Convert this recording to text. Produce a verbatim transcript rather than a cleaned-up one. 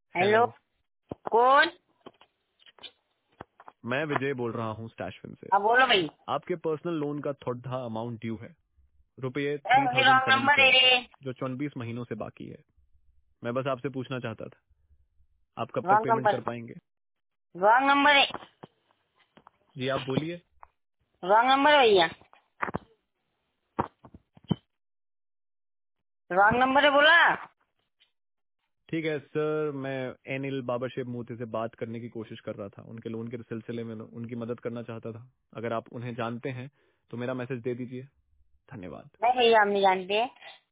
Hello. Hello. कौन? मैं विजय बोल रहा हूँ स्टैशफिन से। अब बोलो भाई। आपके पर्सनल लोन का थोड़ा अमाउंट ड्यू है, रुपये थ्री अरे थाउजेंड रॉन्ग सेवन नंबर है ट्वेल्व, रे। जो चौबीस महीनों से बाकी है। मैं बस आपसे पूछना चाहता था, आप कब तक रॉन्ग पेमेंट नंबर। कर पाएंगे? रॉन्ग नंबर है। जी आप बोलिए। रॉन्ग नंबर है भैया। रॉन्ग नंबर है बोला। ठीक है सर, मैं एनिल बाबा शेख मूर्ति से बात करने की कोशिश कर रहा था, उनके लोन के सिलसिले में उनकी मदद करना चाहता था। अगर आप उन्हें जानते हैं तो मेरा मैसेज दे दीजिए। धन्यवाद। नहीं भैया हम नहीं जानते।